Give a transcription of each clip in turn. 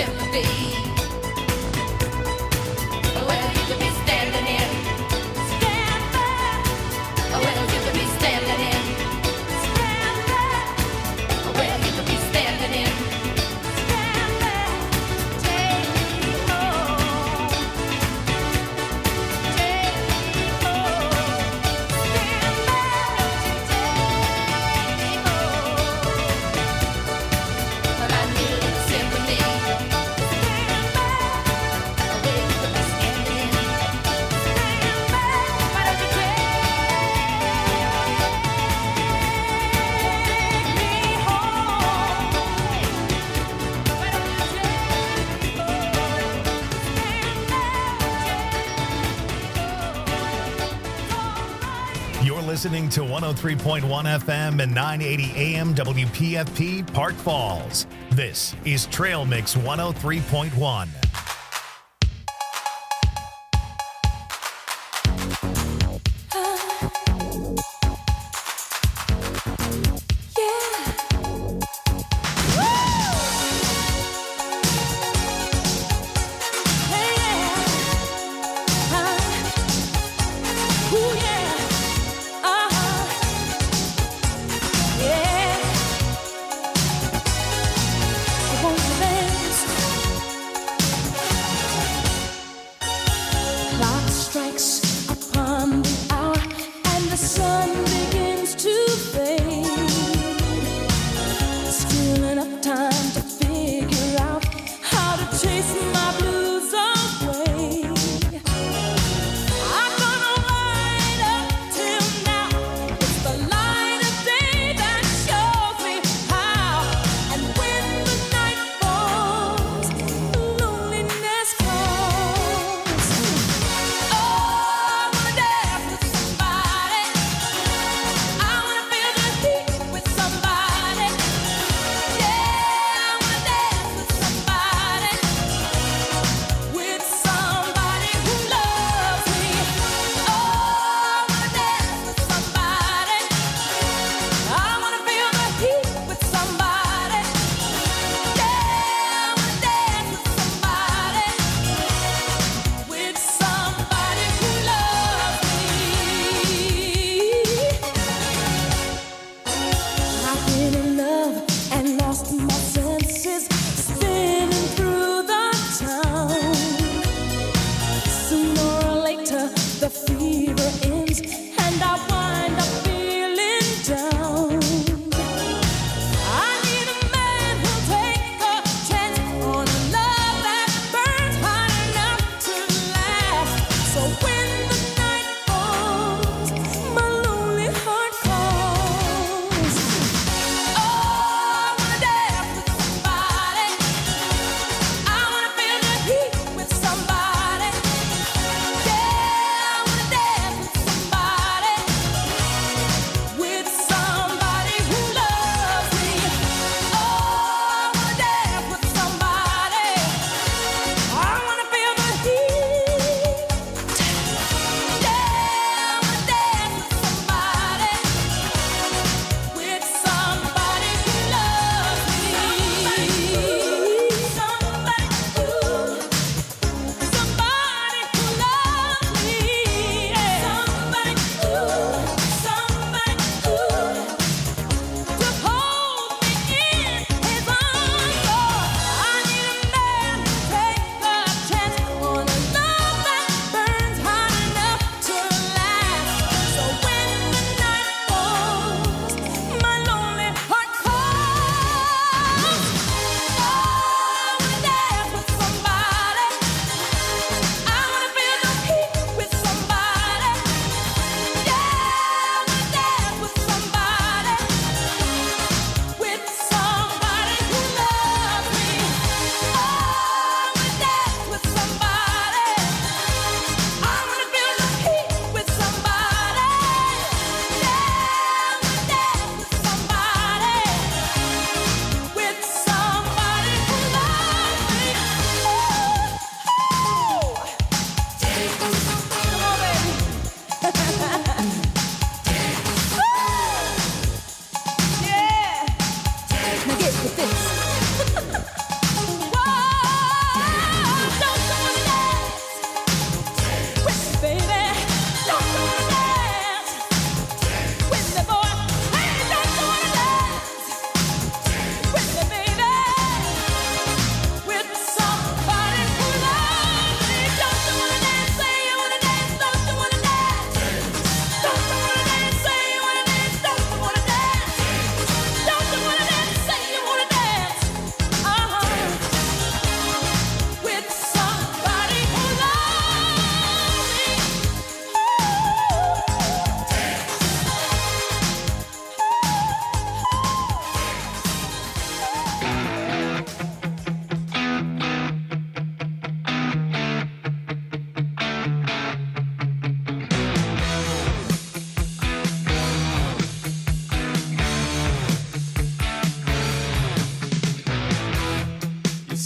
Listening to 103.1 FM and 980 AM WPFP Park Falls. This is Trail Mix 103.1.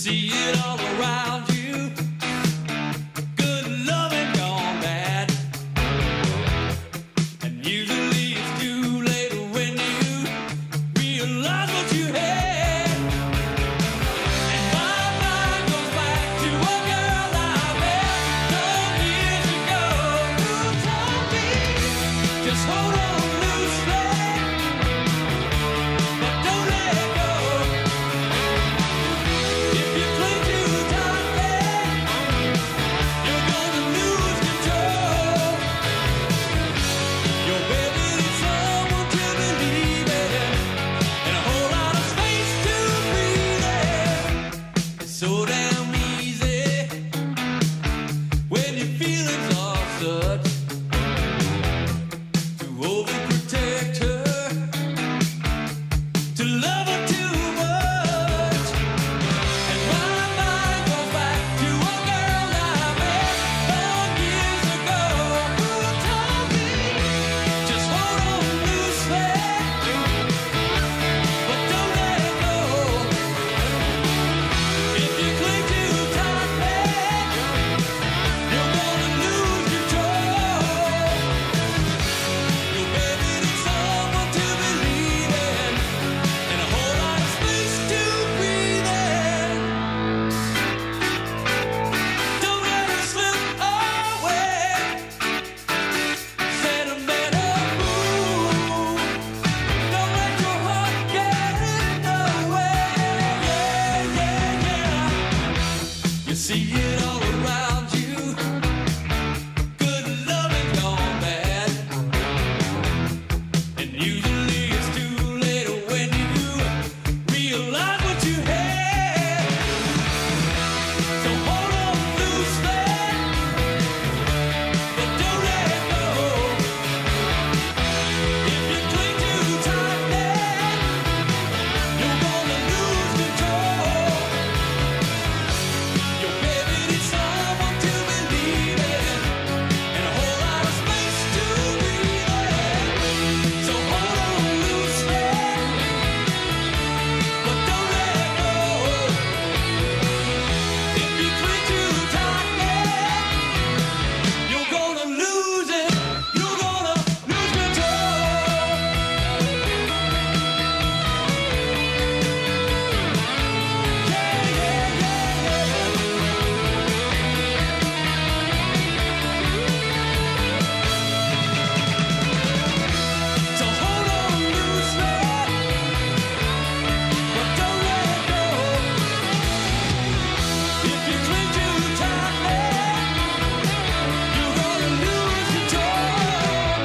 see it all around you. Good loving gone bad. And usually it's too late when you realize what you had. And my mind goes back to a girl I met some years ago who told me, just hold on loosely, but don't let go. If you cling too tightly, you're gonna lose control. Your baby needs someone to believe in, and a whole lot of space to breathe in. It's so damn easy when your feelings are such to overprotect her, to love her too much. And my mind goes back to a girl I met some years ago who told me, just hold on loosely, but don't let go. If you cling too tightly, you're gonna lose control. Your baby needs someone to believe in, and a whole lot of space to breathe in. Don't let her slip away. Sentimental fool. Don't let your heart get in the way. Yeah, yeah, yeah. You see it all around you. Good loving gone bad. And usually it's too late when you realize what you had. So hold on loosely, but don't let go. If you cling too tightly, you're gonna lose control. Your baby needs someone to believe in, and a whole lot of space to breathe in. So hold on loosely, but don't let go. If you cling too tightly, you're gonna lose it. You're gonna lose control. Yeah, yeah, yeah, yeah. So hold on loosely, but don't let go. If you cling too tightly, you're gonna lose control.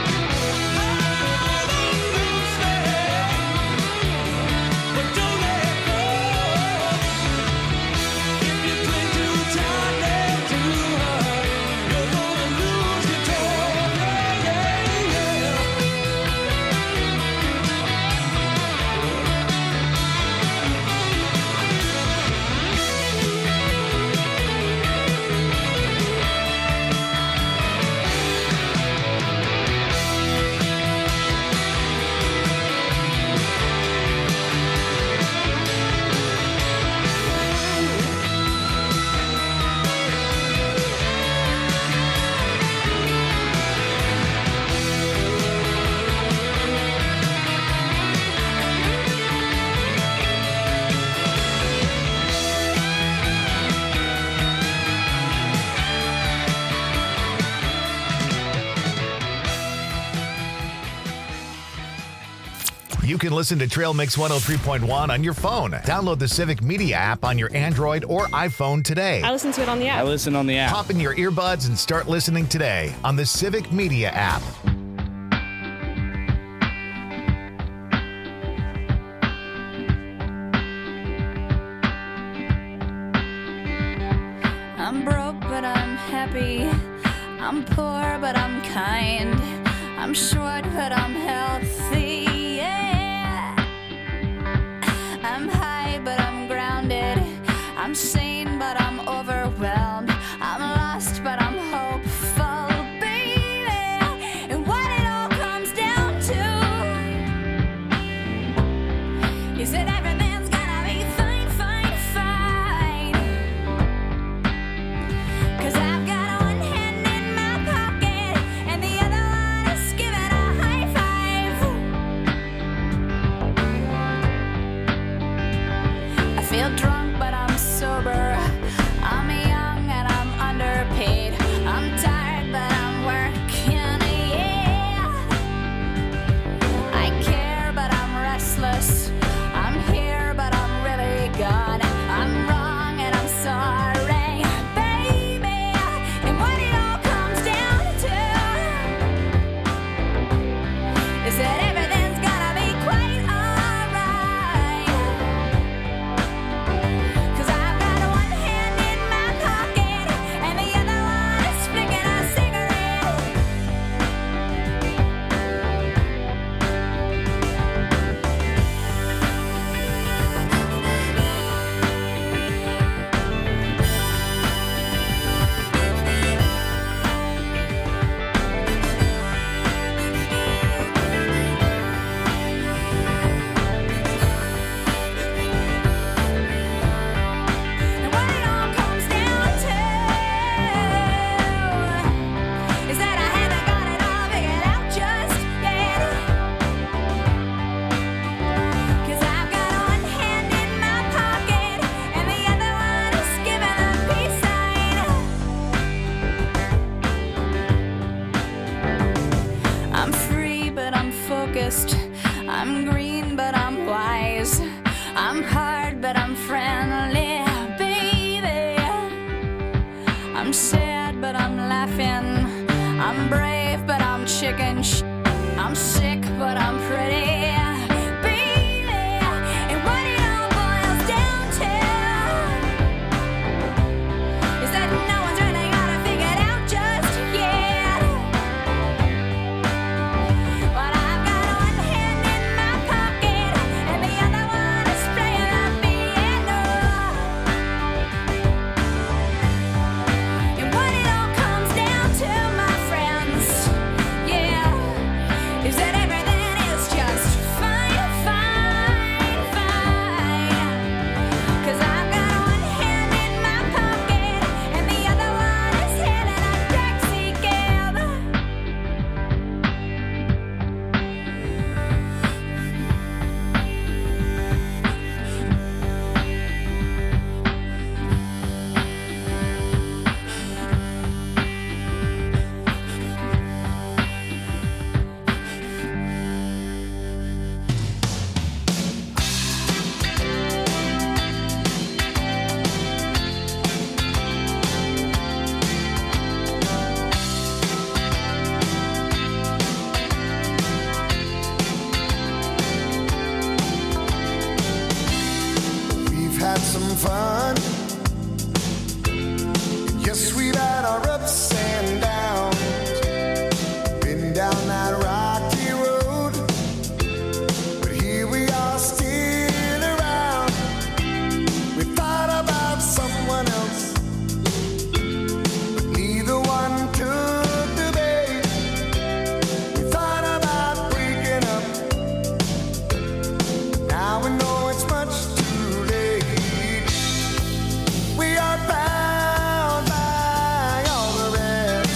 Hold on loosely, but don't let go. If you cling too tightly to her, you're gonna lose control. Yeah, yeah, yeah. You can listen to Trail Mix 103.1 on your phone. Download the Civic Media app on your Android or iPhone today. I listen to it on the I app. listen on the app. Pop in your earbuds and start listening today on the Civic Media app. I'm broke, but I'm happy. I'm poor, but I'm kind. I'm short, but I'm healthy. Yeah. I'm high, but I'm grounded. I'm sane, but I'm overwhelmed. I'm lost, but I'm hopeful, baby. And what it all comes down to is that every man's gotta be fine, fine, fine. feel drunk, but I'm sober. I'm young and I'm underpaid. I'm tired, but I'm working, yeah. I care, but I'm restless. I'm here, but I'm really gone. I'm wrong and I'm sorry, baby. And what it all comes down to is that everything's gonna be quite alright. 'Cause I've got one hand in my pocket and the other one is flicking a cigarette. And what it all comes down to is that I haven't got it all figured out just yet. 'Cause I've got one hand in my pocket and the other one is giving a peace sign. I'm free, but I'm focused. I'm green, but I'm wise. I'm hard, but I'm friendly, baby. I'm sad, but I'm laughing. I'm brave, but I'm chicken. I'm sick, but I'm pretty, baby. And what it all boils down to is that no one's really got it figured out just yet. But I've got one hand in my pocket and the other one is playing the piano. And what it all comes down to, my friends, yeah, is that everything is just fine, fine, fine. 'Cause I've got one hand in my pocket and the other one is hailing a taxi cab. We've had some fun. Yes, we've had our ups and downs. Been down that rocky road, but here we are still around. We thought about someone else, but neither one took the bait. We thought about breaking up, now we know it's much too late. We are bound by all the rest,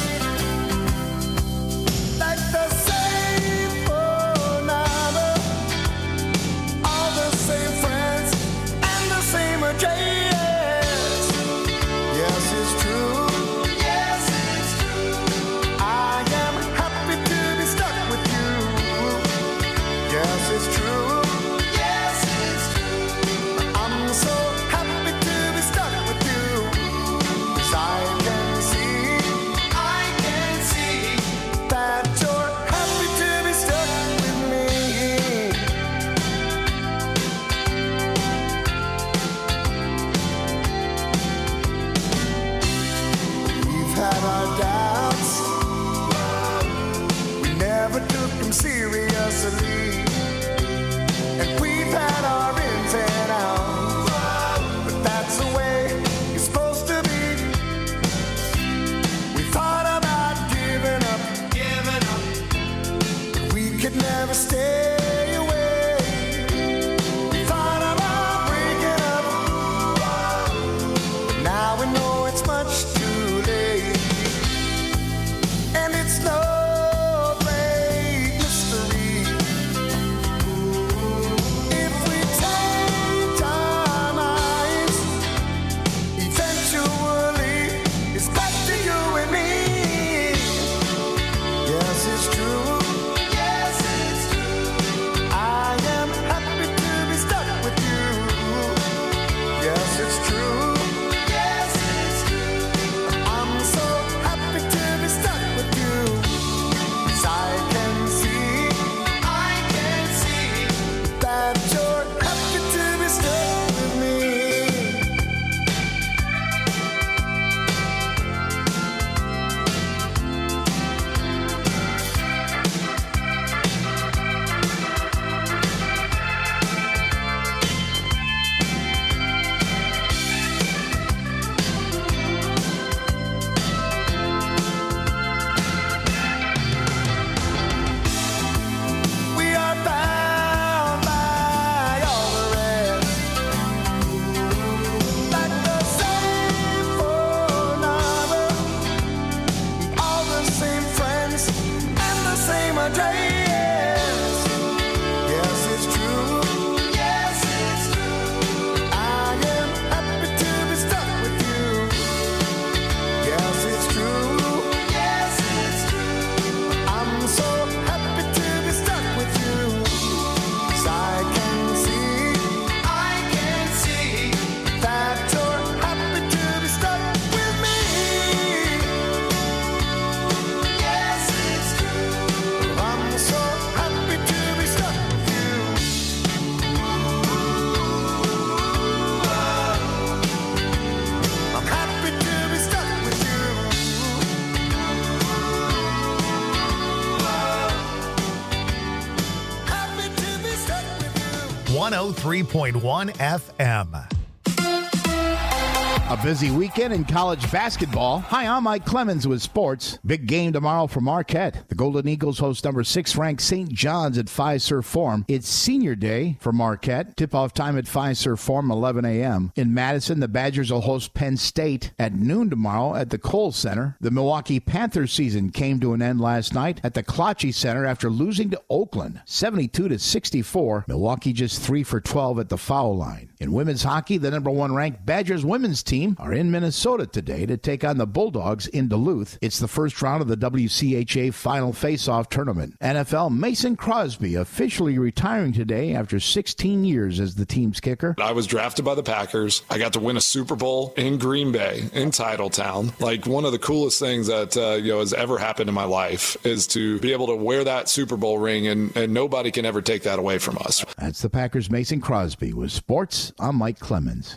like the same phone number, all the same friends, and the same address. Yes, it's true. Yes, it's true. I am happy to be stuck with you. Yes, it's true. Yes, it's true. I'm so happy to be stuck with you. 'Cause I can see that you're happy to be stuck with me. We've had our doubts, we never took them seriously. And we've had our ins and outs, but that's the way it's supposed to be. We thought about giving up, but we could never stay away. We thought about breaking up, but now we know it's much too late. And it's no great mystery 103.1 FM. A busy weekend in college basketball. Hi, I'm Mike Clemens with sports. Big game tomorrow for Marquette. The Golden Eagles host number 6 ranked St. John's at Fiserv Forum. It's senior day for Marquette. Tip-off time at Fiserv Forum, 11 a.m. In Madison, the Badgers will host Penn State at noon tomorrow at the Kohl Center. The Milwaukee Panthers season came to an end last night at the Klotchie Center after losing to Oakland, 72-64. Milwaukee just 3 for 12 at the foul line. In women's hockey, the number 1 ranked Badgers women's team are in Minnesota today to take on the Bulldogs in Duluth. It's the first round of the WCHA Final Face-Off Tournament. NFL Mason Crosby officially retiring today after 16 years as the team's kicker. I was drafted by the Packers. I got to win a Super Bowl in Green Bay, in Titletown. Like, one of the coolest things that has ever happened in my life is to be able to wear that Super Bowl ring, and nobody can ever take that away from us. That's the Packers' Mason Crosby. With sports, I'm Mike Clemens.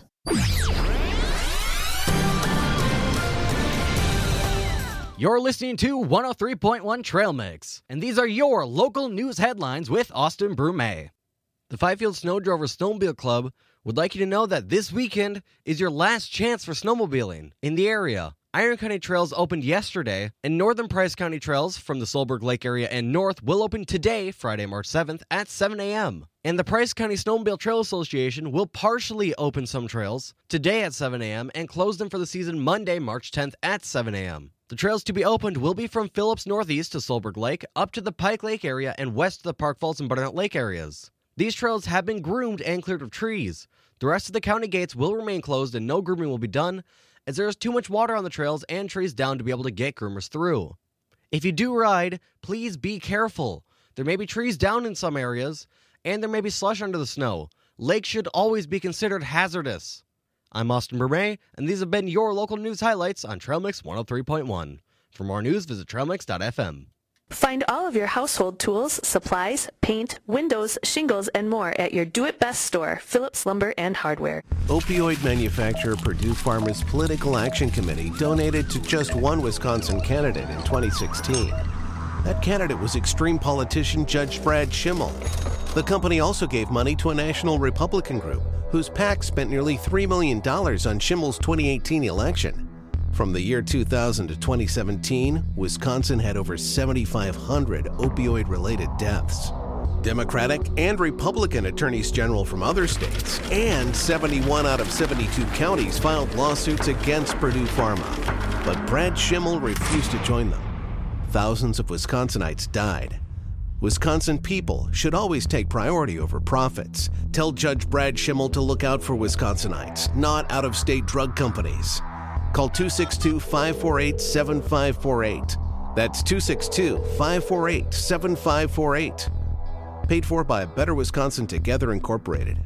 You're listening to 103.1 Trail Mix, and these are your local news headlines with Austin Brume. The Fifield Snowdrover Snowmobile Club would like you to know that this weekend is your last chance for snowmobiling in the area. Iron County Trails opened yesterday, and Northern Price County Trails from the Solberg Lake area and north will open today, Friday, March 7th at 7 a.m. And the Price County Snowmobile Trail Association will partially open some trails today at 7 a.m. and close them for the season Monday, March 10th at 7 a.m. The trails to be opened will be from Phillips Northeast to Solberg Lake, up to the Pike Lake area, and west to the Park Falls and Barnett Lake areas. These trails have been groomed and cleared of trees. The rest of the county gates will remain closed and no grooming will be done, as there is too much water on the trails and trees down to be able to get groomers through. If you do ride, please be careful. There may be trees down in some areas, and there may be slush under the snow. Lakes should always be considered hazardous. I'm Austin Brume, and these have been your local news highlights on Trail Mix 103.1. For more news, visit trailmix.fm. Find all of your household tools, supplies, paint, windows, shingles, and more at your Do-It-Best store, Phillips Lumber and Hardware. Opioid manufacturer Purdue Pharma's Political Action Committee donated to just one Wisconsin candidate in 2016. That candidate was extreme politician Judge Brad Schimmel. The company also gave money to a national Republican group whose PAC spent nearly $3 million on Schimmel's 2018 election. From the year 2000 to 2017, Wisconsin had over 7,500 opioid-related deaths. Democratic and Republican attorneys general from other states and 71 out of 72 counties filed lawsuits against Purdue Pharma. But Brad Schimmel refused to join them. Thousands of Wisconsinites died. Wisconsin people should always take priority over profits. Tell Judge Brad Schimmel to look out for Wisconsinites, not out-of-state drug companies. Call 262-548-7548. That's 262-548-7548. Paid for by Better Wisconsin Together Incorporated.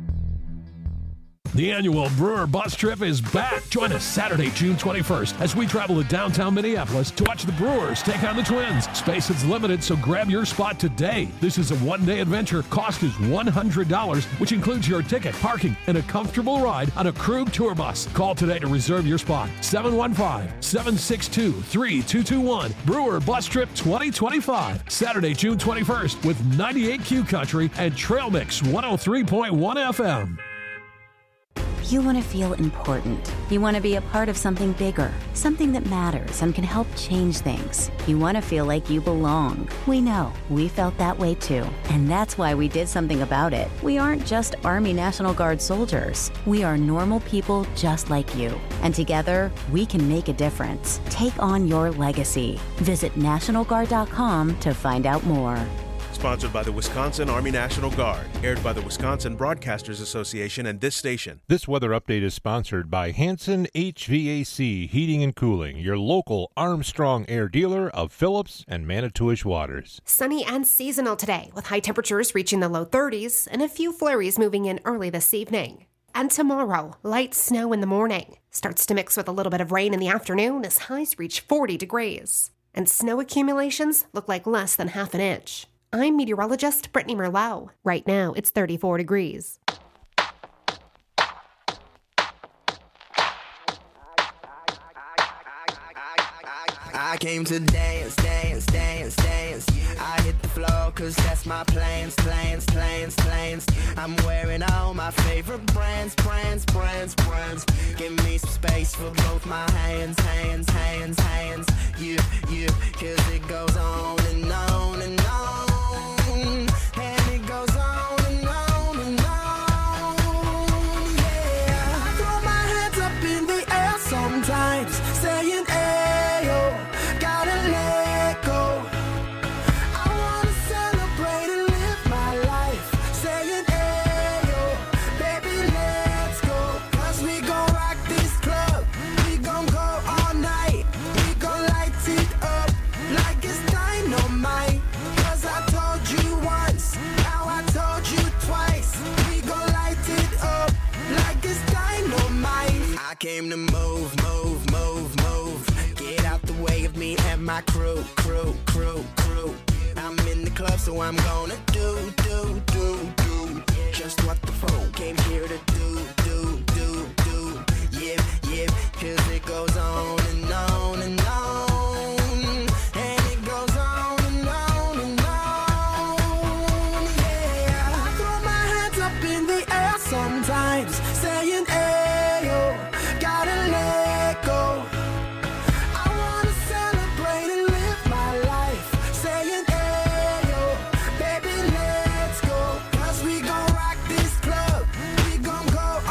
The annual Brewer Bus Trip is back. Join us Saturday, June 21st, as we travel to downtown Minneapolis to watch the Brewers take on the Twins. Space is limited, so grab your spot today. This is a one-day adventure. Cost is $100, which includes your ticket, parking, and a comfortable ride on a Krug tour bus. Call today to reserve your spot. 715-762-3221. Brewer Bus Trip 2025. Saturday, June 21st with 98Q Country and Trail Mix 103.1 FM. You want to feel important. You want to be a part of something bigger, something that matters and can help change things. You want to feel like you belong. We know. We felt that way too. And that's why we did something about it. We aren't just Army National Guard soldiers. We are normal people just like you. And together, we can make a difference. Take on your legacy. Visit NationalGuard.com to find out more. Sponsored by the Wisconsin Army National Guard. Aired by the Wisconsin Broadcasters Association and this station. This weather update is sponsored by Hanson HVAC Heating and Cooling, your local Armstrong Air dealer of Phillips and Manitowish Waters. Sunny and seasonal today, with high temperatures reaching the low 30s and a few flurries moving in early this evening. And tomorrow, light snow in the morning. Starts to mix with a little bit of rain in the afternoon as highs reach 40 degrees. And snow accumulations look like less than half an inch. I'm meteorologist Brittany Merlot. Right now, it's 34 degrees. I came to dance, dance, dance, dance. I hit the floor, cause that's my plans. I'm wearing all my favorite brands. Give me some space for both my hands. You, cause it goes on and on and on. And it goes on and on and on. Yeah, I throw my hands up in the air sometimes, saying, ayo, gotta let go. I wanna celebrate and live my life, saying, ayo, baby, let's go. Cause we gon' rock this club, we gon' go all night, we gon' light it up like it's dynamite. Cause I told you once, now I told you twice, we gon' light it up like it's dynamite. I came to move. Get out the way of me and my crew. I'm in the club, so I'm gonna do just what the folk came here to do. Yeah, cause it goes on and on and on. And it goes on and on and on. Yeah, I throw my hands up in the air sometimes, saying, ayo, gotta let go. I wanna celebrate and live my life, saying, ayo, baby, let's go. Cause we gon' rock this club, we gon' go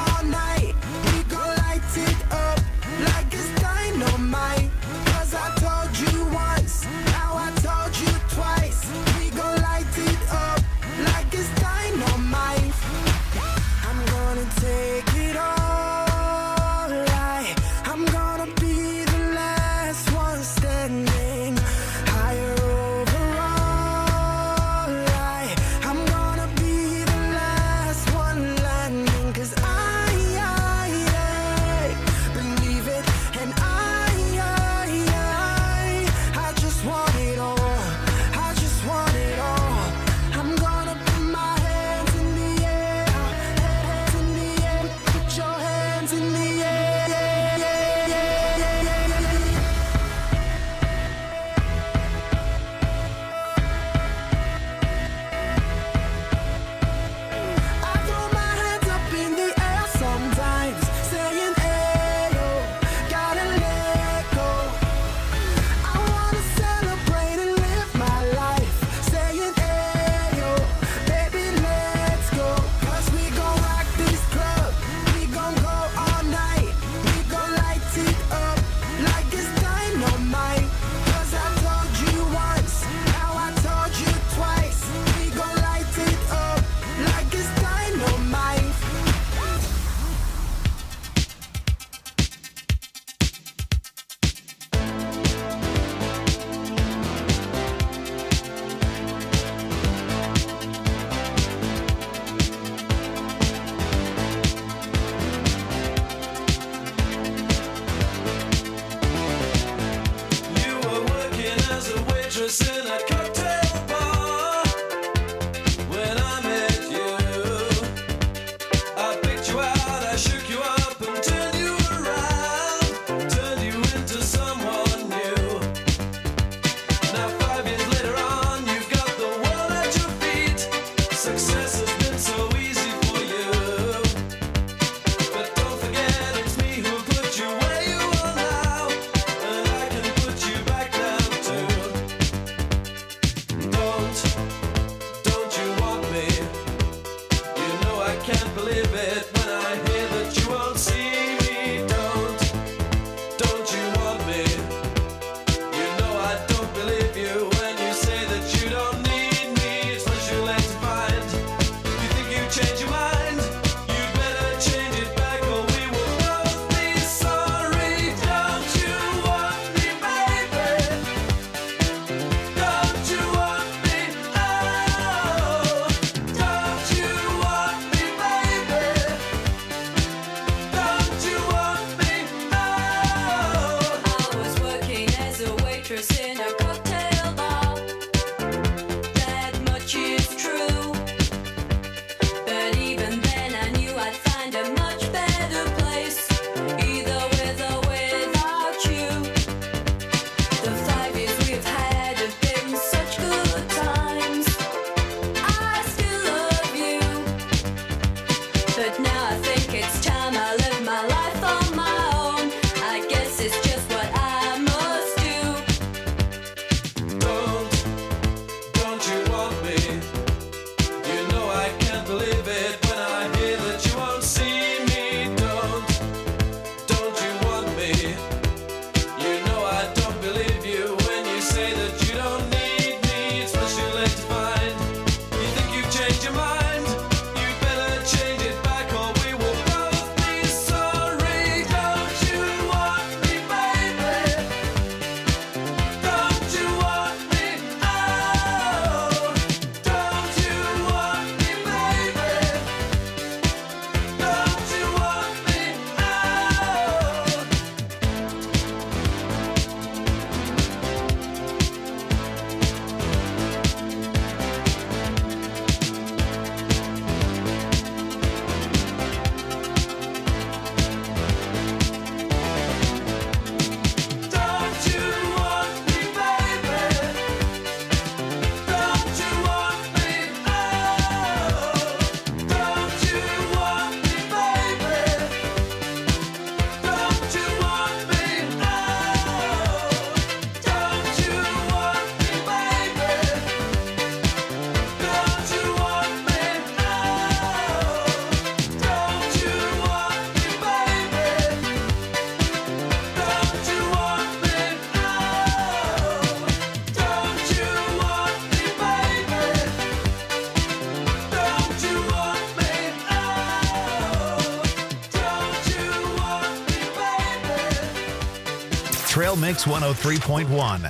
Trail Mix 103.1.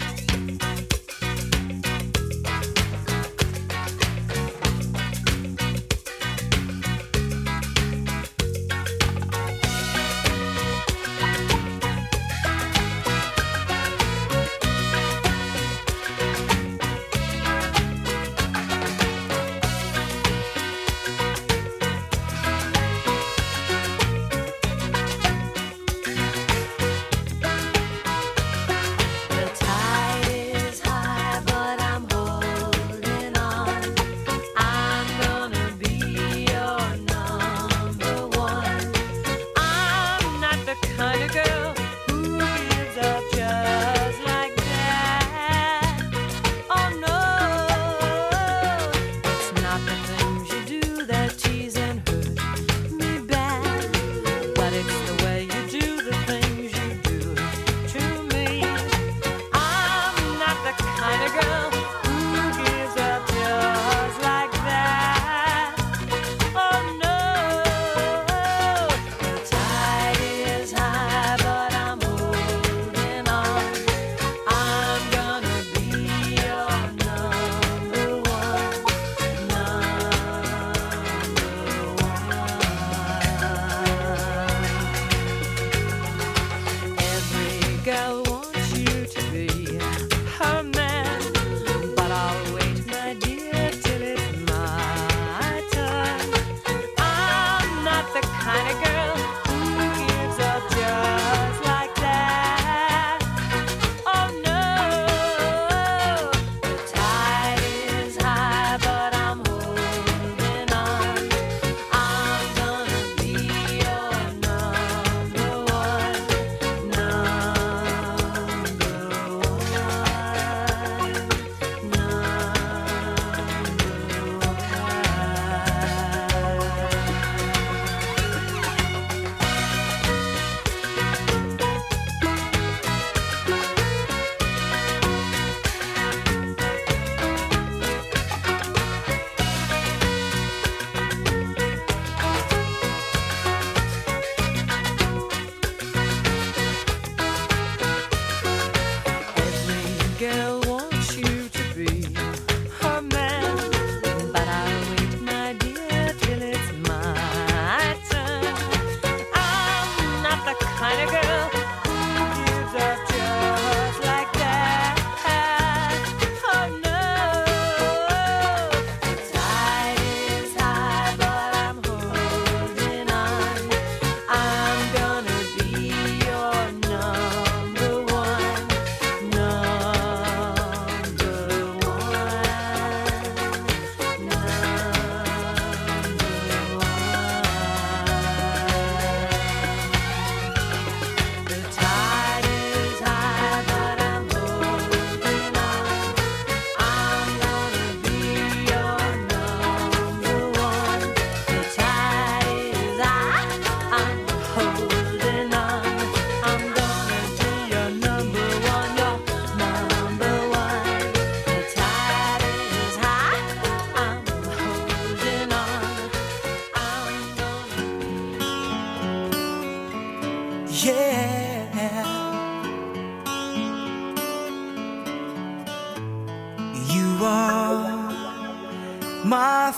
my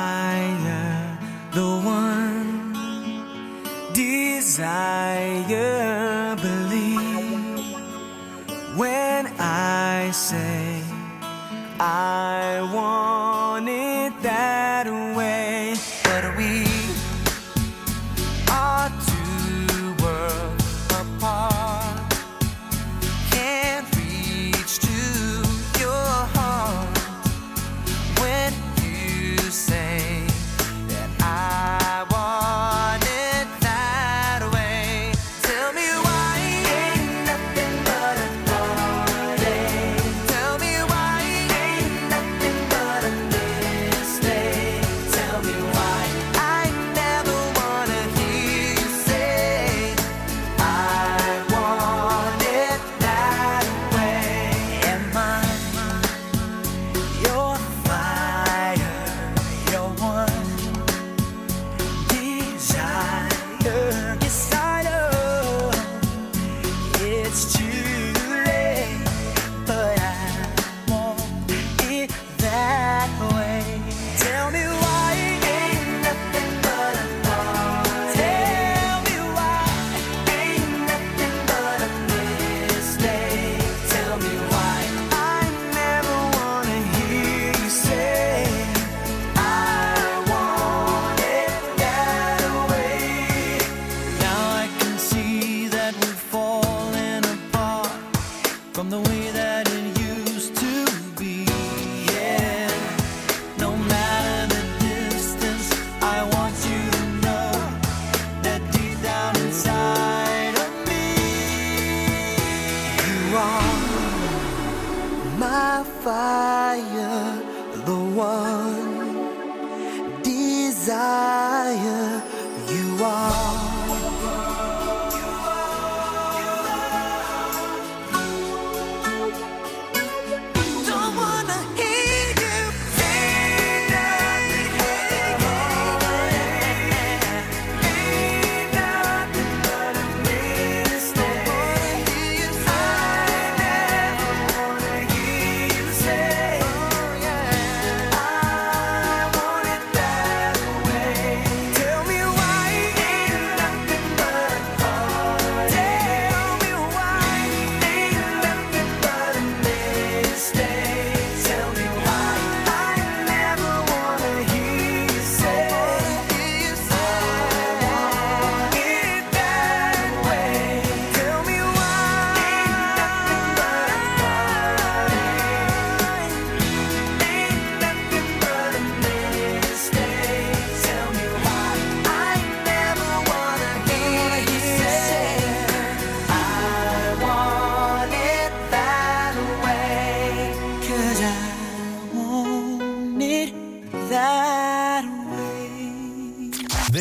fire, the one desire, believe when I say I want it that way. But we are two worlds apart, can't reach to your heart when you say that I want it that way. Tell me why ain't nothing but a party. Tell me why ain't nothing but a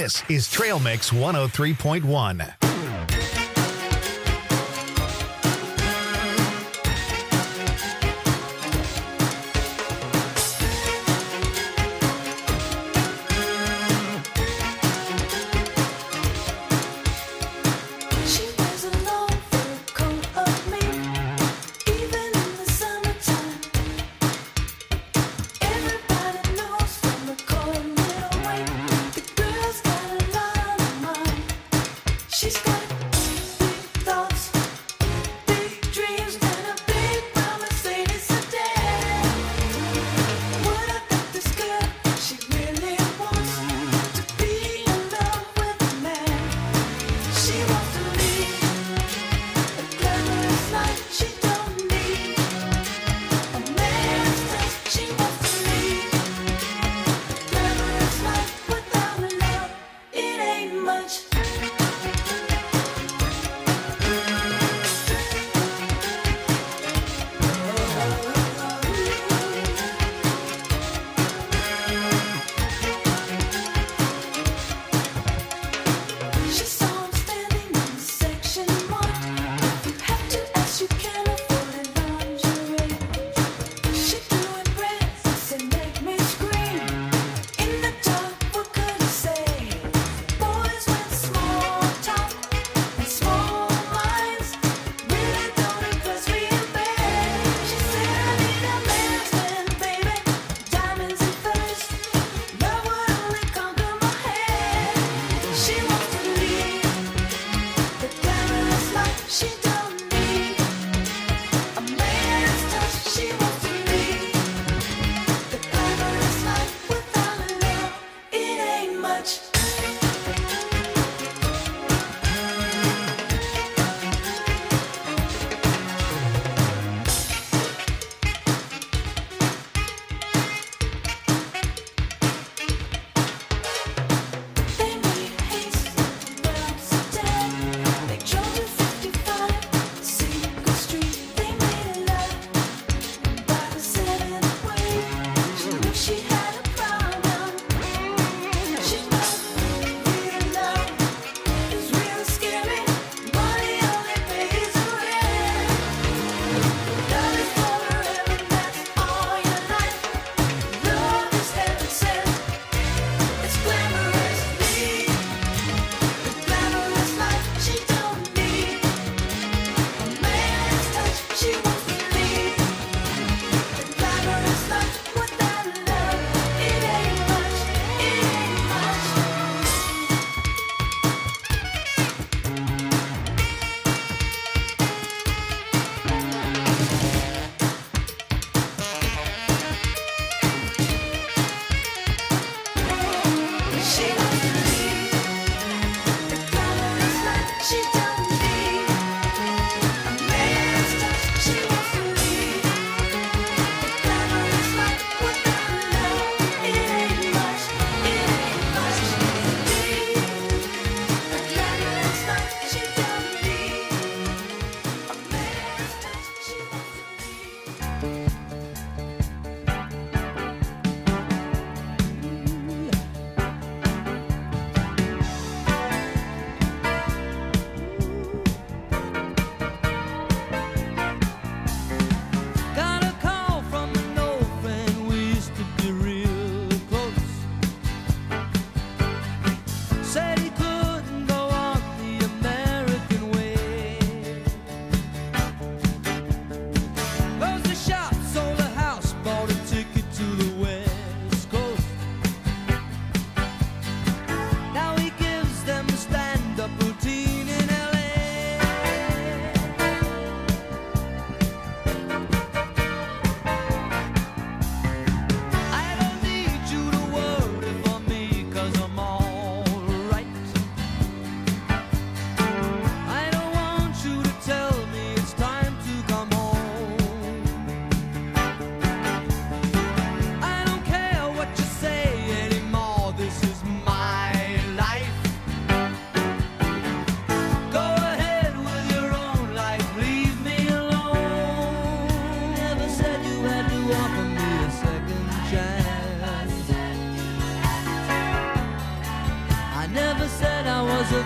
This is Trail Mix 103.1.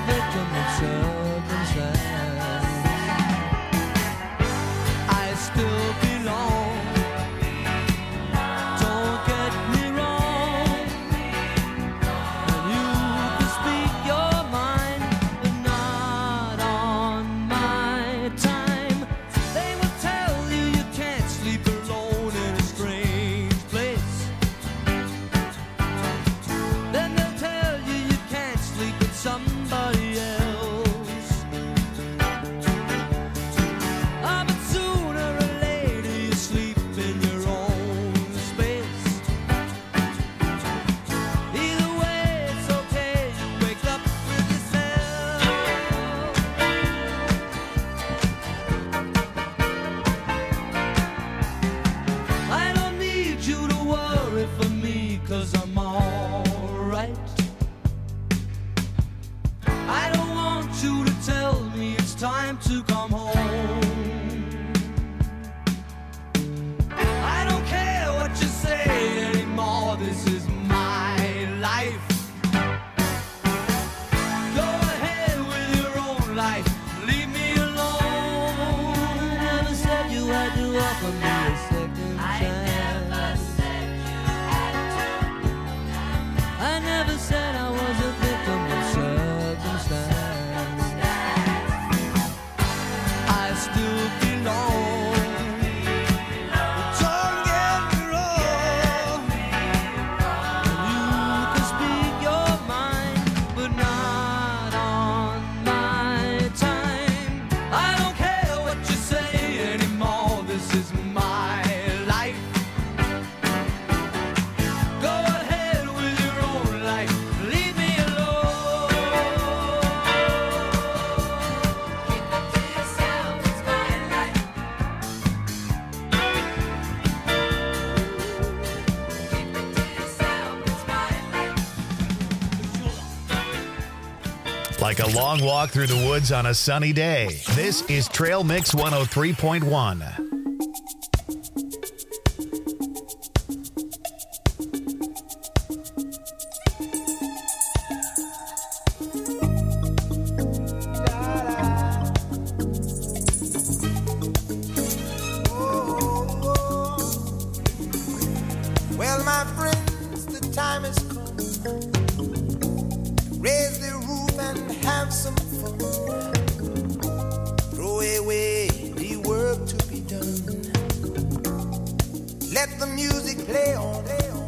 victim of circumstance. I still belong. Don't get me wrong. And you can speak your mind, but not on my time. They will tell you you can't sleep alone in a strange place. Then they'll tell you you can't sleep with somebody else. Ah, but sooner or later you sleep in your own space. Either way, it's okay. You wake up with yourself. I don't need you to worry for me, 'cause I'm alright. I don't want you to tell me it's time to come home. I don't care what you say anymore. This is my life. Go ahead with your own life. Leave me alone. I never said you had to offer me a second chance. I never said I was a victim of circumstance. I still belong. Don't get me wrong. You can speak your mind, but not on my time. I don't care what you say anymore. This is my life. Go ahead with your own life. Leave me alone. Keep it to yourself. It's my life. Keep it to yourself. It's my life. Like a long walk through the woods on a sunny day. This is Trail Mix 103.1. Well, my friends, the time has come. Raise the roof and have some fun. Throw away the work to be done. Let the music play on.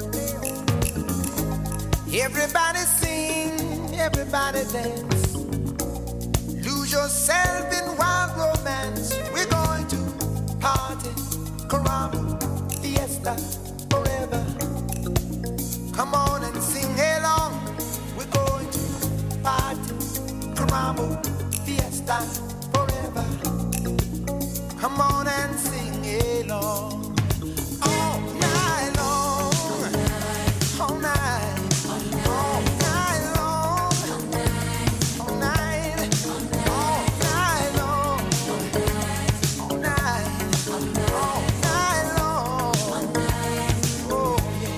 Everybody sing, everybody dance. Lose yourself in wild romance. We're going to party, caramba, fiesta, forever. Come on and sing along. We're going to party, caramba, fiesta, forever. Come on and sing along. All night long, all night, all night long, all night, all night long, all night, all night long. Oh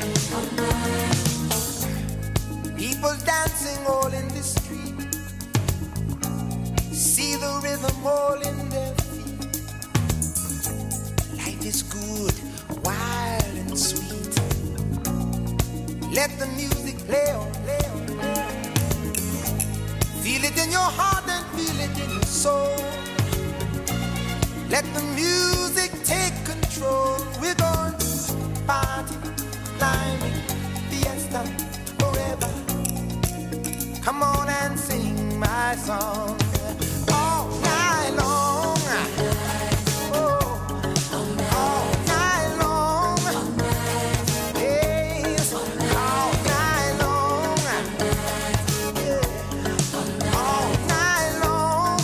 yeah. People dancing all in the street. See the rhythm all in their feet. Life is good, wild and sweet. Let the music play on, play on, play on. Feel it in your heart and feel it in your soul. Let the music take control. We're going to party, climbing, fiesta, forever. Come on and sing my song. All night long. Oh, all night long. Yes, all night long. Yeah, all night long.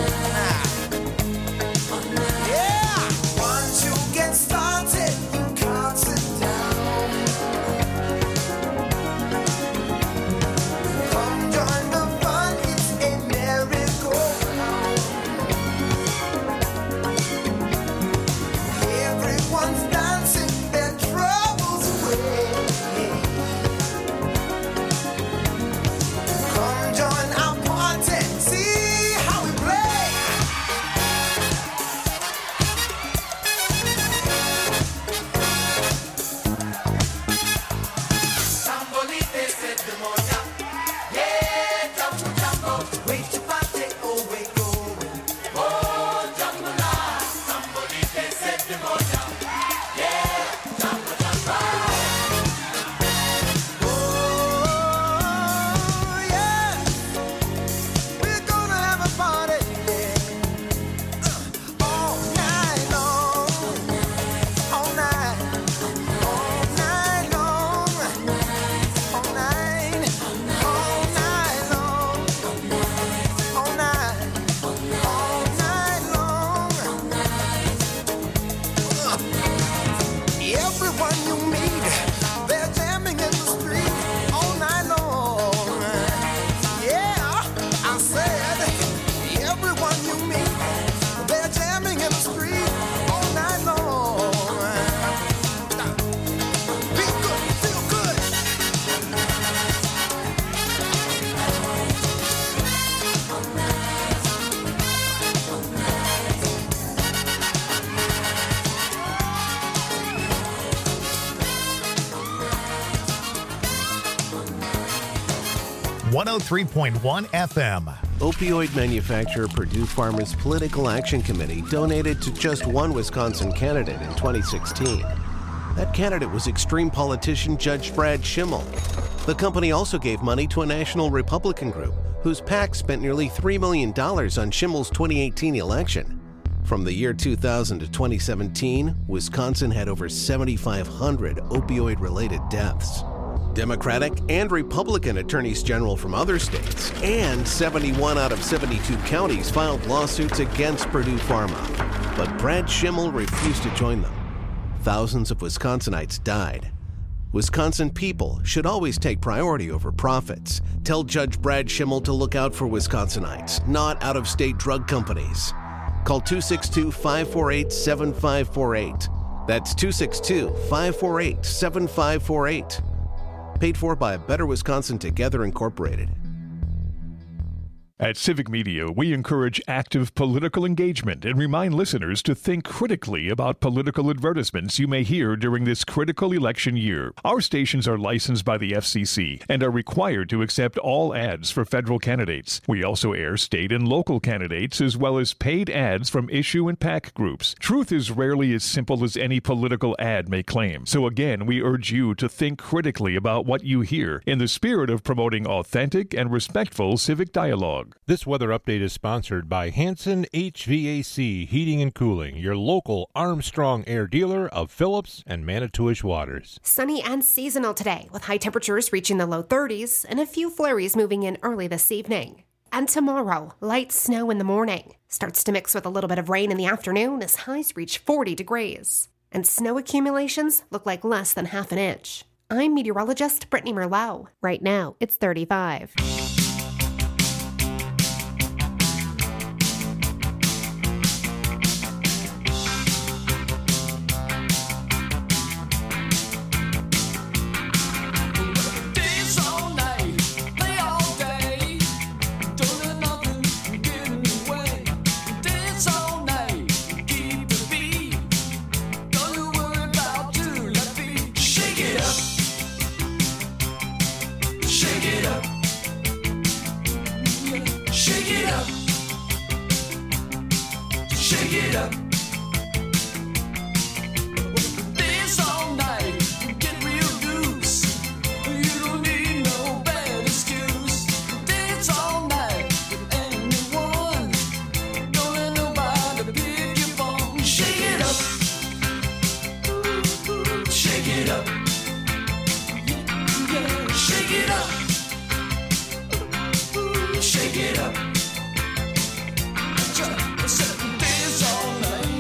Yeah, once you get started, you can't sit down. Come join the fun, it's a merry 103.1 FM. Opioid manufacturer Purdue Pharma's Political Action Committee donated to just one Wisconsin candidate in 2016. That candidate was extreme politician Judge Brad Schimmel. The company also gave money to a national Republican group whose PAC spent nearly $3 million on Schimmel's 2018 election. From the year 2000 to 2017, Wisconsin had over 7,500 opioid-related deaths. Democratic and Republican attorneys general from other states and 71 out of 72 counties filed lawsuits against Purdue Pharma. But Brad Schimmel refused to join them. Thousands of Wisconsinites died. Wisconsin people should always take priority over profits. Tell Judge Brad Schimmel to look out for Wisconsinites, not out-of-state drug companies. Call 262-548-7548. That's 262-548-7548. Paid for by Better Wisconsin Together Incorporated. At Civic Media, we encourage active political engagement and remind listeners to think critically about political advertisements you may hear during this critical election year. Our stations are licensed by the FCC and are required to accept all ads for federal candidates. We also air state and local candidates as well as paid ads from issue and PAC groups. Truth is rarely as simple as any political ad may claim. So again, we urge you to think critically about what you hear in the spirit of promoting authentic and respectful civic dialogue. This weather update is sponsored by Hanson HVAC Heating and Cooling, your local Armstrong Air dealer of Phillips and Manitowish Waters. Sunny and seasonal today, with high temperatures reaching the low 30s and a few flurries moving in early this evening. And tomorrow, light snow in the morning. Starts to mix with a little bit of rain in the afternoon as highs reach 40 degrees. And snow accumulations look like less than half an inch. I'm meteorologist Brittany Merlot. Right now, it's 35. Shake it up.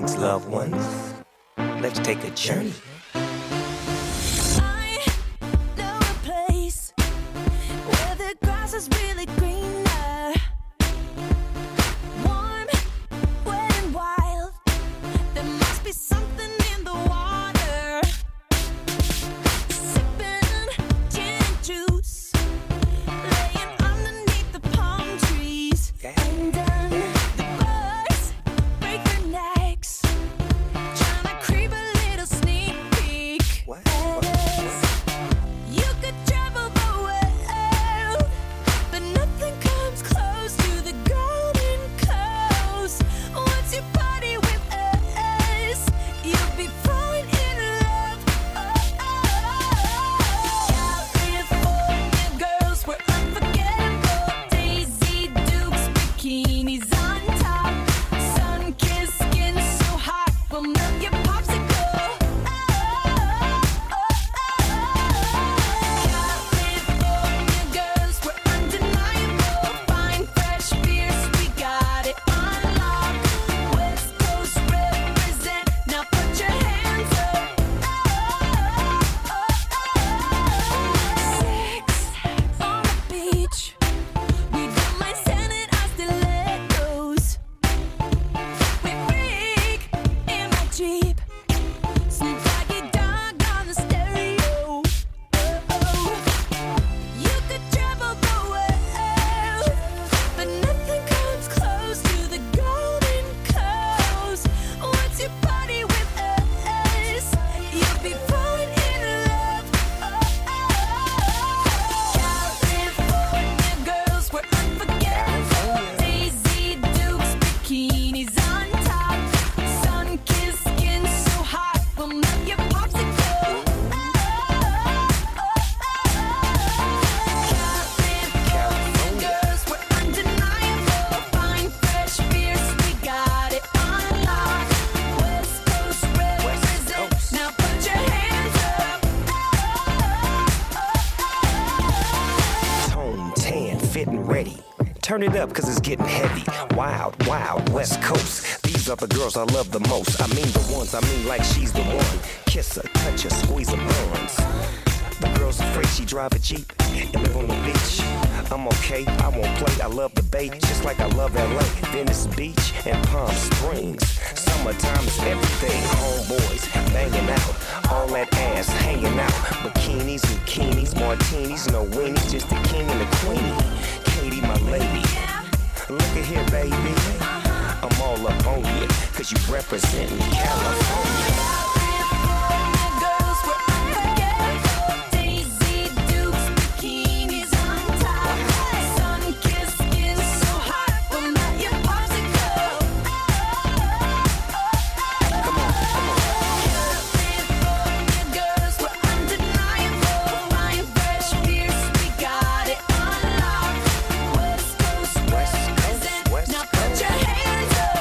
Greetings, loved ones. Let's take a journey. I know a place where the grass is really greener. Warm, wet and wild. There must be something in the water. Sipping gin and juice, laying underneath the palm trees. And the birds break their necks, trying to creep a little sneak peek. You could travel the world, but nothing comes close to the Golden Coast. Once you party with us, you'll be falling in love. California girls were unforgettable. Daisy Dukes, bikinis on top. Sun-kissed skin so hot, will melt your popsicle. California girls were undeniable. Fine, fresh beers, we got it on lock. West Coast represent, now put your hands up. Sex on the beach, we don't mind sending our stilettos. We freak in my Jeep, Snoop Doggy Dogg on the stereo. You could travel the world, but nothing comes close to the Golden Coast. Once you party with us, you'll be falling in love. California girls were unforgettable. Daisy Dukes, bikinis on top. Sun-kissed skin so hot, will melt your popsicle. California girls were undeniable. Fine, fresh beers, we got it on lock. West Coast represent, now put your hands up. Tone, tan, fit and ready. Turn it up, cause it's getting heavy. Wild, wild, West Coast. These are the girls I love the most. I mean the ones, I mean like she's the one. Kiss her, touch her, squeeze her buns. The girl's afraid she drive a Jeep and live on the beach. I'm okay, I won't play, I love the bay, just like I love LA, Venice Beach, and Palm Springs. Summertime is everything, homeboys banging out, all that ass hanging out. Bikinis, zucchinis, martinis, no weenies, just the king and the queenie. Katie, my lady, look at here, baby. I'm all up on you, cause you representing California. Girls were unforgettable. Daisy Dukes, bikinis on top. Sun-kissed skin so hot, will melt your popsicle. California girls were undeniable. Fine, fresh beers, we got it on lock. West Coast represent, now put your hands up.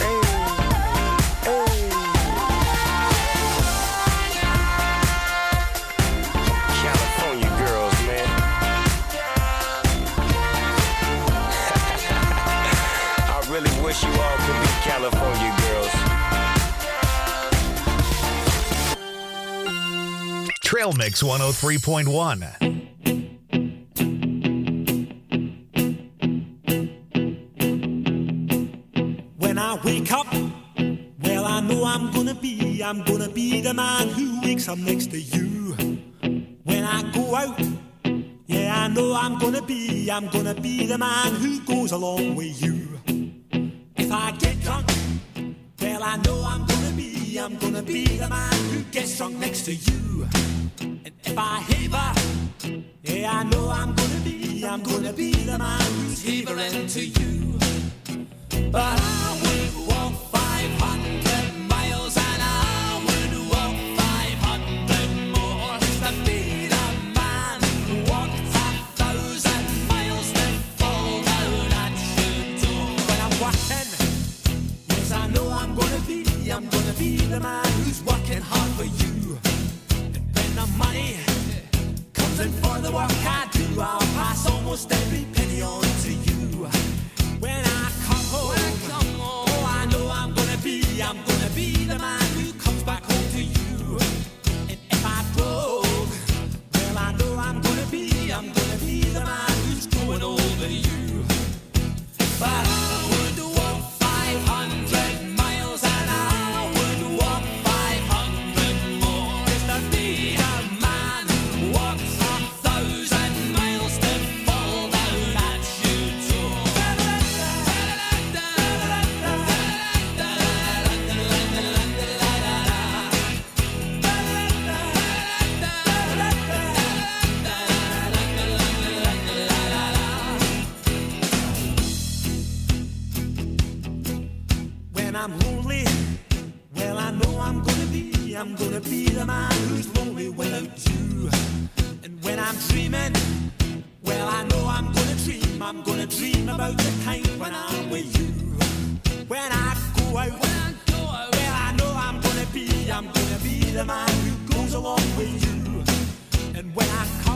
California girls, man. I really wish you all could be California girls. Trail Mix 103.1. When I wake up, well, I know I'm gonna be the man who wakes up next to you. When I go out, yeah, I know I'm gonna be the man who goes along with you. If I get drunk, well, I know I'm gonna be the man who gets drunk next to you. And if I haver, yeah, I know I'm gonna be the man who's havering to you. But I would walk 500 miles and I would walk 500 more to be the man who walked 1,000 miles to fall down at your door. When I'm walking, yes, I know I'm gonna be the man who's working hard for you. And when the money comes in for the work I do, I'll pass almost every penny on to you. When I come home, oh, I know I'm gonna be be the man who's growing over you. But I would walk 500 miles and I would walk 500 more just to be a man who walks 1,000 miles to fall down at your door. When I'm lonely, well I know I'm gonna be the man who's lonely without you. And when I'm dreaming, well I know I'm gonna dream about the time when I'm with you. When I go out, well I know I'm gonna be the man who goes along with you. And when I come